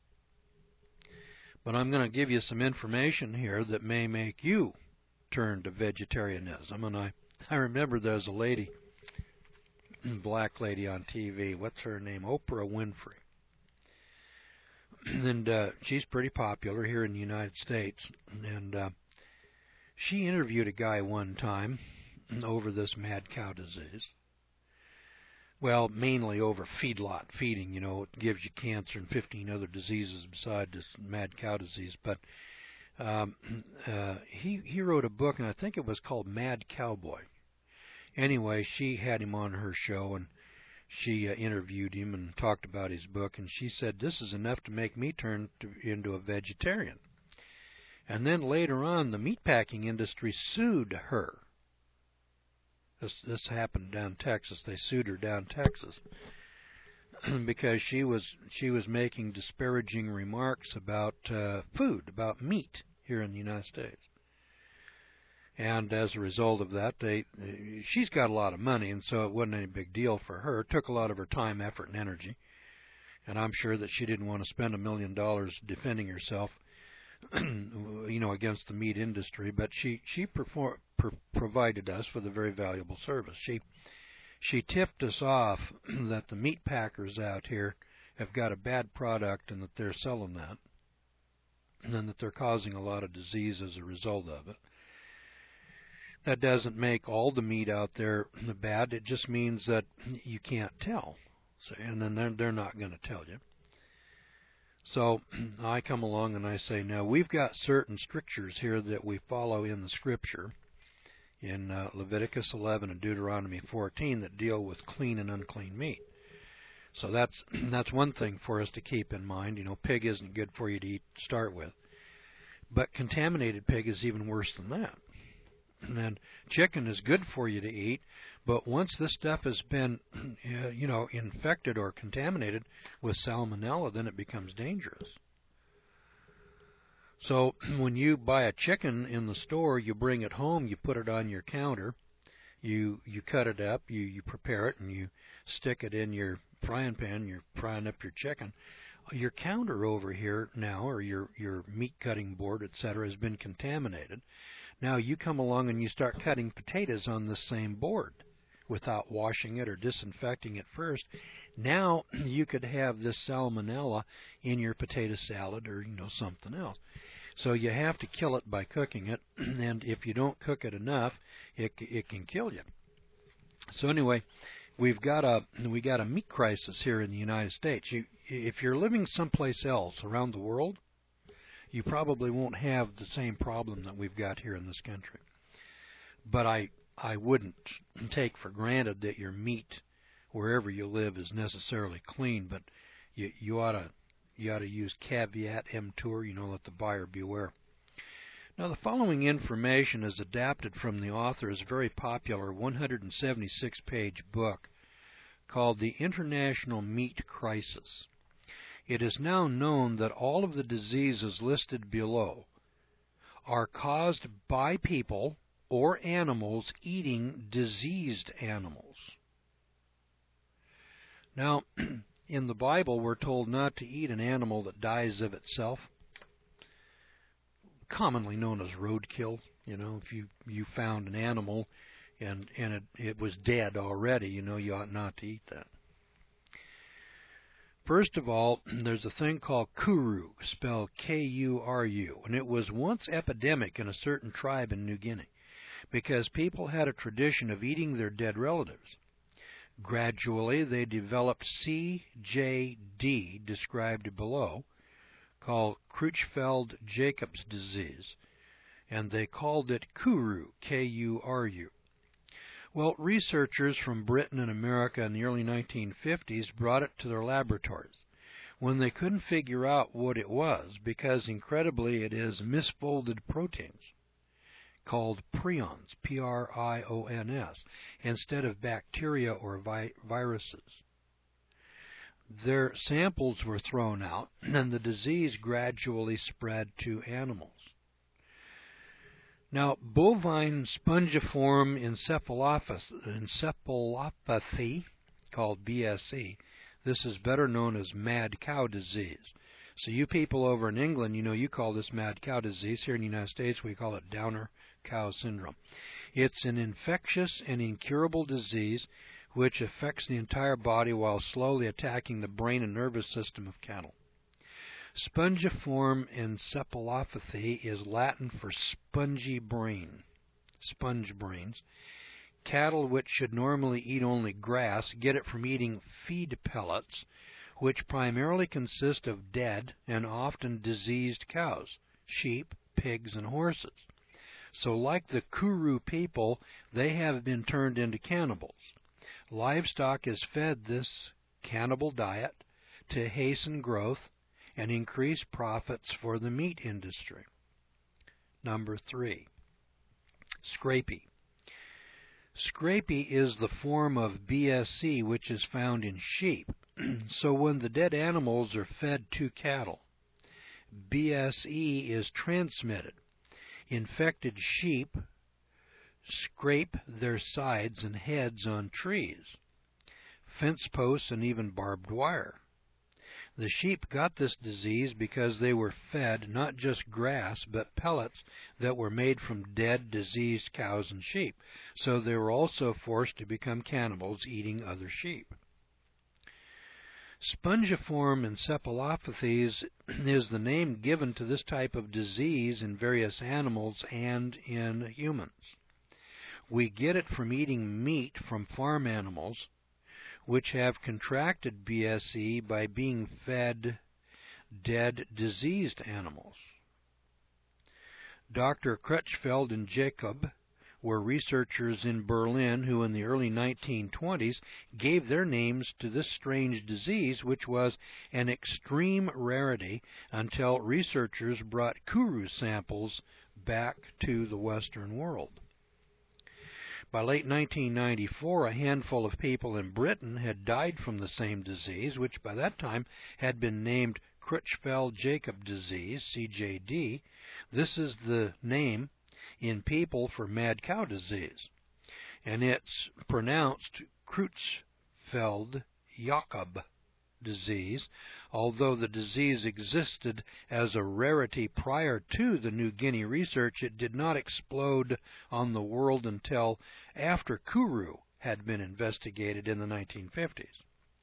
But I'm going to give you some information here that may make you turn to vegetarianism. And I remember there's a lady, black lady on TV. What's her name? Oprah Winfrey. And she's pretty popular here in the United States. And she interviewed a guy one time over this mad cow disease. Well, mainly over feedlot feeding. It gives you cancer and 15 other diseases besides this mad cow disease. But he wrote a book, and I think it was called Mad Cowboy. Anyway, she had him on her show, and she interviewed him and talked about his book, and she said, this is enough to make me turn into a vegetarian. And then later on, the meatpacking industry sued her. This happened down in Texas. They sued her down in Texas because she was making disparaging remarks about food, about meat here in the United States. And as a result of that, she's got a lot of money, and so it wasn't any big deal for her. It took a lot of her time, effort, and energy. And I'm sure that she didn't want to spend $1 million defending herself, against the meat industry. But she provided us with a very valuable service. She tipped us off that the meat packers out here have got a bad product and that they're selling that, and that they're causing a lot of disease as a result of it. That doesn't make all the meat out there bad. It just means that you can't tell. So, and then they're not going to tell you. So I come along and I say, now we've got certain strictures here that we follow in the Scripture, in Leviticus 11 and Deuteronomy 14, that deal with clean and unclean meat. So that's one thing for us to keep in mind. Pig isn't good for you to eat to start with. But contaminated pig is even worse than that. And chicken is good for you to eat, but once this stuff has been, infected or contaminated with salmonella, then it becomes dangerous. So when you buy a chicken in the store, you bring it home, you put it on your counter, you cut it up, you prepare it, and you stick it in your frying pan, you're frying up your chicken. Your counter over here now, or your meat cutting board, etc., has been contaminated. Now you come along and you start cutting potatoes on this same board without washing it or disinfecting it first. Now you could have this salmonella in your potato salad or something else. So you have to kill it by cooking it, and if you don't cook it enough, it can kill you. So anyway, we got a meat crisis here in the United States. If you're living someplace else around the world, you probably won't have the same problem that we've got here in this country. But I wouldn't take for granted that your meat wherever you live is necessarily clean, but you ought to use caveat emptor, let the buyer beware. Now the following information is adapted from the author's very popular 176-page book called The International Meat Crisis. It is now known that all of the diseases listed below are caused by people or animals eating diseased animals. Now, in the Bible, we're told not to eat an animal that dies of itself, commonly known as roadkill. If you found an animal and it was dead already, you ought not to eat that. First of all, there's a thing called kuru, spelled K-U-R-U, and it was once epidemic in a certain tribe in New Guinea because people had a tradition of eating their dead relatives. Gradually, they developed CJD, described below, called Creutzfeldt-Jacobs disease, and they called it kuru, K-U-R-U. Well, researchers from Britain and America in the early 1950s brought it to their laboratories when they couldn't figure out what it was because, incredibly, it is misfolded proteins called prions, P-R-I-O-N-S, instead of bacteria or viruses. Their samples were thrown out, and the disease gradually spread to animals. Now, bovine spongiform encephalopathy, called BSE, this is better known as mad cow disease. So you people over in England, you call this mad cow disease. Here in the United States, we call it Downer cow syndrome. It's an infectious and incurable disease which affects the entire body while slowly attacking the brain and nervous system of cattle. Spongiform encephalopathy is Latin for spongy brain, sponge brains. Cattle which should normally eat only grass get it from eating feed pellets, which primarily consist of dead and often diseased cows, sheep, pigs, and horses. So like the Kuru people, they have been turned into cannibals. Livestock is fed this cannibal diet to hasten growth and increase profits for the meat industry. Number 3, scrapie. Scrapie is the form of BSE which is found in sheep. So when the dead animals are fed to cattle, BSE is transmitted. Infected sheep scrape their sides and heads on trees, fence posts, and even barbed wire. The sheep got this disease because they were fed not just grass, but pellets that were made from dead, diseased cows and sheep. So they were also forced to become cannibals, eating other sheep. Spongiform encephalopathies is the name given to this type of disease in various animals and in humans. We get it from eating meat from farm animals, which have contracted BSE by being fed dead, diseased animals. Dr. Creutzfeldt and Jacob were researchers in Berlin who in the early 1920s gave their names to this strange disease, which was an extreme rarity until researchers brought kuru samples back to the Western world. By late 1994, a handful of people in Britain had died from the same disease, which by that time had been named Creutzfeldt-Jakob disease, CJD. This is the name in people for mad cow disease, and it's pronounced Creutzfeldt-Jakob disease, although the disease existed as a rarity prior to the New Guinea research. It did not explode on the world until after kuru had been investigated in the 1950s.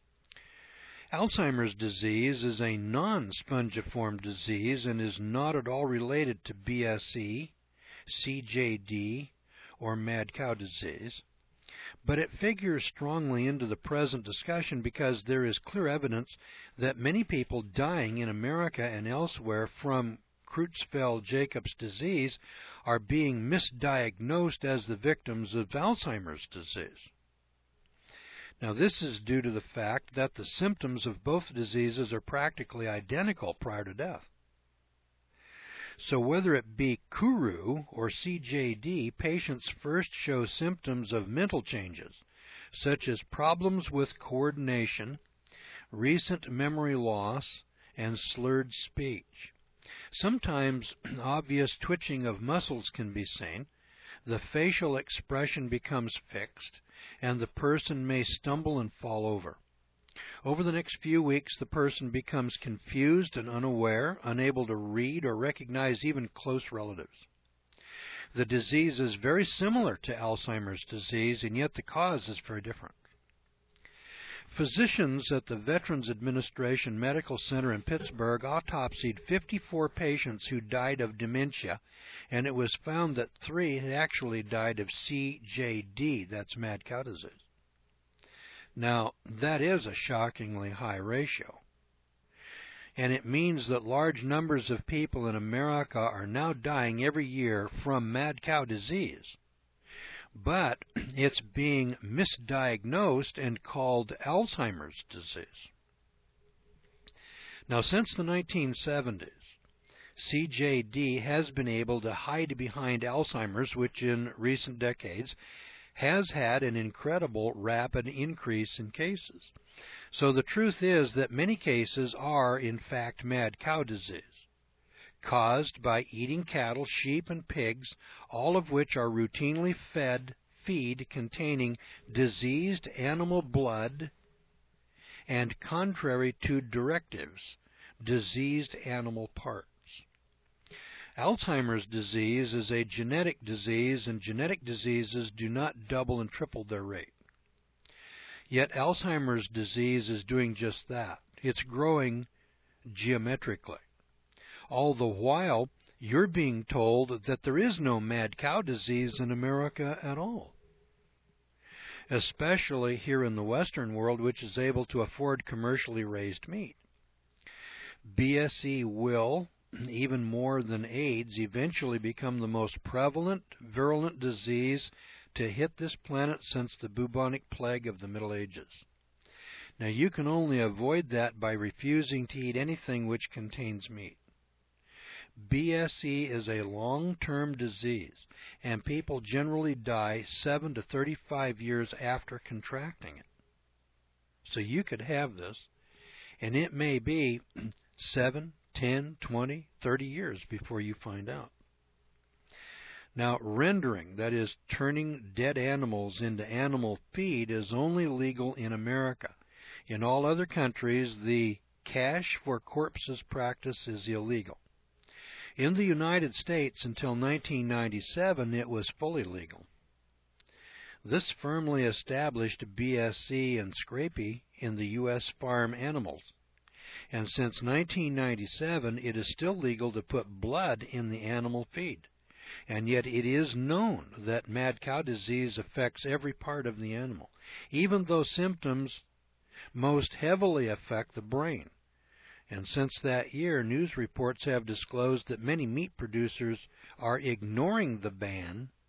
Alzheimer's disease is a non-spongiform disease and is not at all related to BSE, CJD, or mad cow disease, but it figures strongly into the present discussion because there is clear evidence that many people dying in America and elsewhere from Creutzfeldt-Jacob's disease are being misdiagnosed as the victims of Alzheimer's disease. Now, this is due to the fact that the symptoms of both diseases are practically identical prior to death. So whether it be kuru or CJD, patients first show symptoms of mental changes, such as problems with coordination, recent memory loss, and slurred speech. Sometimes obvious twitching of muscles can be seen, the facial expression becomes fixed, and the person may stumble and fall over. Over the next few weeks, the person becomes confused and unaware, unable to read or recognize even close relatives. The disease is very similar to Alzheimer's disease, and yet the cause is very different. Physicians at the Veterans Administration Medical Center in Pittsburgh autopsied 54 patients who died of dementia, and it was found that 3 had actually died of CJD, that's mad cow disease. Now, that is a shockingly high ratio, and it means that large numbers of people in America are now dying every year from mad cow disease. But it's being misdiagnosed and called Alzheimer's disease. Now, since the 1970s, CJD has been able to hide behind Alzheimer's, which in recent decades has had an incredible rapid increase in cases. So the truth is that many cases are, in fact, mad cow disease, caused by eating cattle, sheep, and pigs, all of which are routinely fed feed containing diseased animal blood and, contrary to directives, diseased animal parts. Alzheimer's disease is a genetic disease, and genetic diseases do not double and triple their rate. Yet Alzheimer's disease is doing just that. It's growing geometrically. All the while, you're being told that there is no mad cow disease in America at all, especially here in the Western world, which is able to afford commercially raised meat. BSE will, even more than AIDS, eventually become the most prevalent, virulent disease to hit this planet since the bubonic plague of the Middle Ages. Now, you can only avoid that by refusing to eat anything which contains meat. BSE is a long-term disease, and people generally die 7 to 35 years after contracting it. So you could have this, and it may be 7, 10, 20, 30 years before you find out. Now, rendering, that is, turning dead animals into animal feed, is only legal in America. In all other countries, the cash for corpses practice is illegal. In the United States, until 1997, it was fully legal. This firmly established BSE and scrapie in the U.S. farm animals. And since 1997, it is still legal to put blood in the animal feed. And yet it is known that mad cow disease affects every part of the animal, even though symptoms most heavily affect the brain. And since that year, news reports have disclosed that many meat producers are ignoring the ban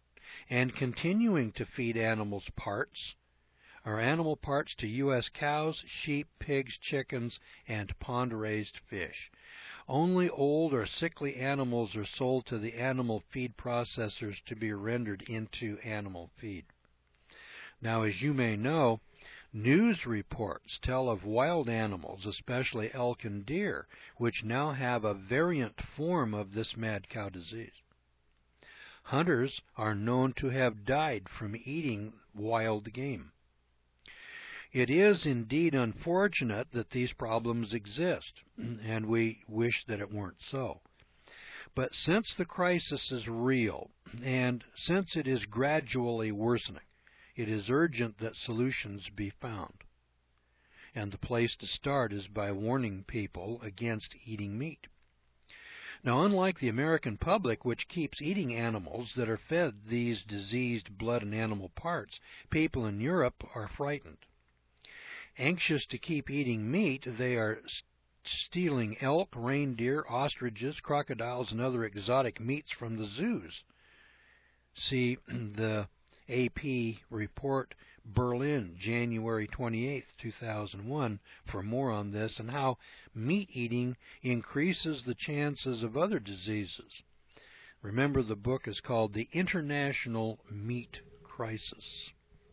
and continuing to feed animals parts or animal parts to U.S. cows, sheep, pigs, chickens, and pond-raised fish. Only old or sickly animals are sold to the animal feed processors to be rendered into animal feed. Now, as you may know, news reports tell of wild animals, especially elk and deer, which now have a variant form of this mad cow disease. Hunters are known to have died from eating wild game. It is indeed unfortunate that these problems exist, and we wish that it weren't so. But since the crisis is real, and since it is gradually worsening, it is urgent that solutions be found. And the place to start is by warning people against eating meat. Now, unlike the American public, which keeps eating animals that are fed these diseased blood and animal parts, people in Europe are frightened. Anxious to keep eating meat, they are stealing elk, reindeer, ostriches, crocodiles, and other exotic meats from the zoos. See the AP report Berlin, January 28, 2001, for more on this and how meat eating increases the chances of other diseases. Remember, the book is called The International Meat Crisis.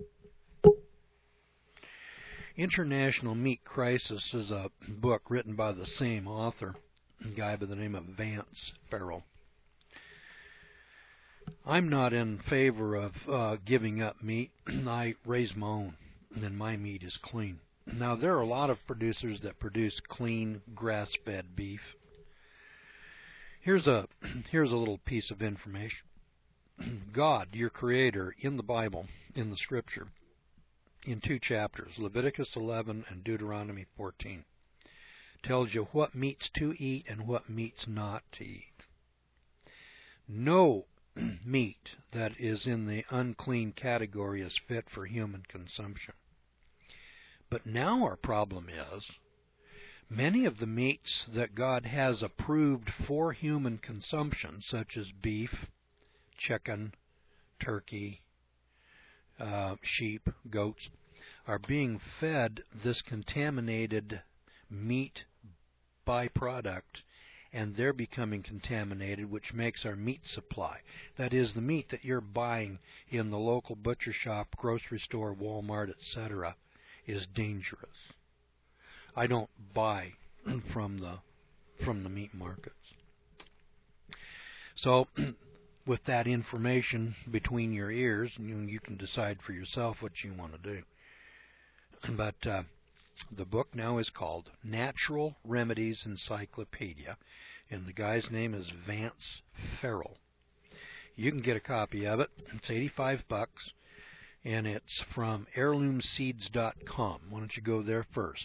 International Meat Crisis is a book written by the same author, a guy by the name of Vance Farrell. I'm not in favor of giving up meat. I raise my own, and my meat is clean. Now, there are a lot of producers that produce clean, grass-fed beef. Here's a little piece of information. God, your Creator, in the Bible, in the Scripture, in 2 chapters, Leviticus 11 and Deuteronomy 14, tells you what meats to eat and what meats not to eat. No meat that is in the unclean category is fit for human consumption. But now our problem is, many of the meats that God has approved for human consumption, such as beef, chicken, turkey, sheep, goats, are being fed this contaminated meat byproduct, and they're becoming contaminated, which makes our meat supply, that is, the meat that you're buying in the local butcher shop, grocery store, Walmart, etc., is dangerous. I don't buy from the meat markets. So, with that information between your ears, you can decide for yourself what you want to do. But the book now is called Natural Remedies Encyclopedia, and the guy's name is Vance Farrell. You can get a copy of it. It's $85, and it's from heirloomseeds.com. Why don't you go there first?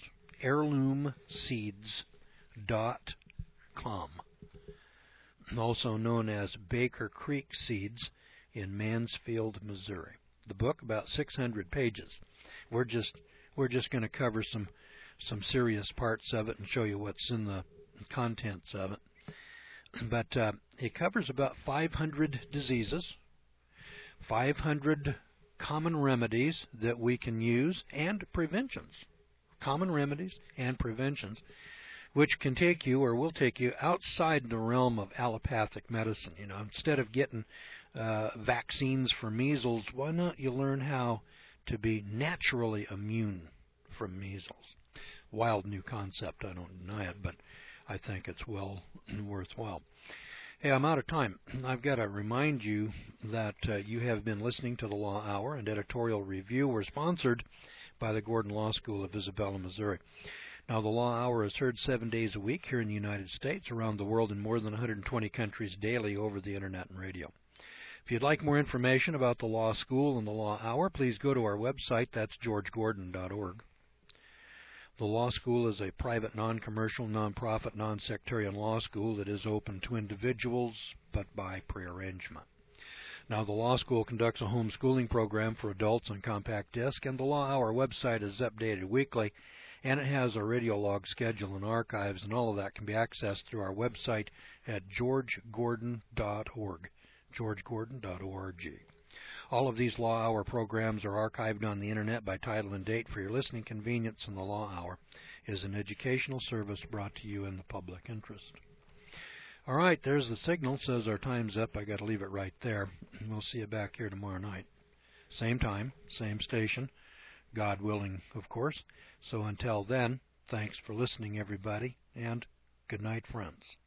heirloomseeds.com, also known as Baker Creek Seeds in Mansfield, Missouri. The book, about 600 pages. We're just going to cover some serious parts of it and show you what's in the contents of it. But it covers about 500 diseases, 500 common remedies that we can use, and preventions. Common remedies and preventions, which can take you or will take you outside the realm of allopathic medicine. Instead of getting vaccines for measles, why not you learn how to be naturally immune from measles? Wild new concept, I don't deny it, but I think it's well worthwhile. Hey, I'm out of time. I've got to remind you that you have been listening to the Law Hour, and editorial review. We're sponsored by the Gordon Law School of Isabella, Missouri. Now, the Law Hour is heard 7 days a week here in the United States, around the world in more than 120 countries daily over the Internet and radio. If you'd like more information about the Law School and the Law Hour, please go to our website. That's georgegordon.org. The Law School is a private, non-commercial, non-profit, non-sectarian law school that is open to individuals, but by prearrangement. Now, the Law School conducts a homeschooling program for adults on compact disc, and the Law Hour website is updated weekly, and it has a radio log schedule and archives, and all of that can be accessed through our website at georgegordon.org, georgegordon.org. All of these Law Hour programs are archived on the Internet by title and date for your listening convenience, and the Law Hour is an educational service brought to you in the public interest. All right, there's the signal. Says our time's up. I got to leave it right there. We'll see you back here tomorrow night. Same time, same station, God willing, of course. So until then, thanks for listening, everybody, and good night, friends.